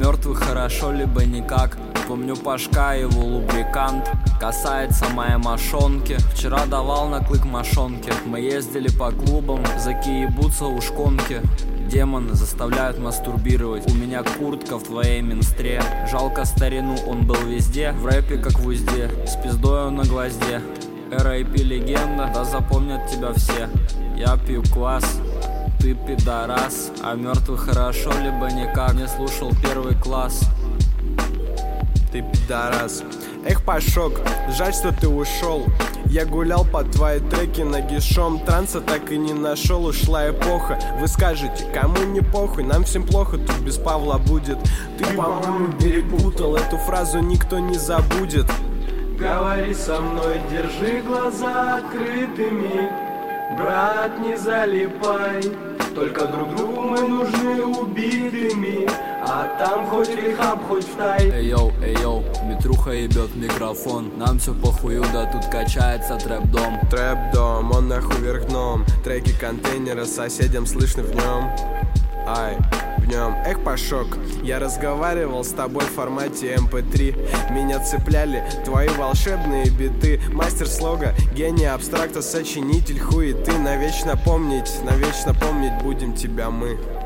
мертвых хорошо, либо никак. Помню Пашка, его лубрикант. Касается моей мошонки. Вчера давал на клык мошонки. Мы ездили по клубам, закиебутся у шконки. Демоны заставляют мастурбировать. У меня куртка в твоей минстре. Жалко старину, он был везде. В рэпе как в узде, с пиздою на гвозде. R.I.P. легенда, да запомнят тебя все. Я пью квас, ты пидорас. А мертвых хорошо, либо никак. Не слушал первый класс. Ты пидорас. Эх, Пашок, жаль, что ты ушел. Я гулял по твои треки нагишом. Транса так и не нашел, ушла эпоха. Вы скажете, кому не похуй, нам всем плохо, тут без Павла будет. Ты, по-моему, перепутал, эту фразу никто не забудет. Говори со мной, держи глаза открытыми. Брат, не залипай. Только друг другу мы нужны убитыми. А там хоть рехаб, хоть в тай. Эй йоу, Митруха ебет микрофон. Нам все похую, да тут качается трэп-дом. Трэп-дом, он нахуй вверх дном. Треки контейнера, соседям слышно в нем. Ай, в нем. Эх, Пашок, я разговаривал с тобой в формате MP3. Меня цепляли твои волшебные биты. Мастер слога, гений абстракта, сочинитель хуеты. Навечно помнить будем тебя мы.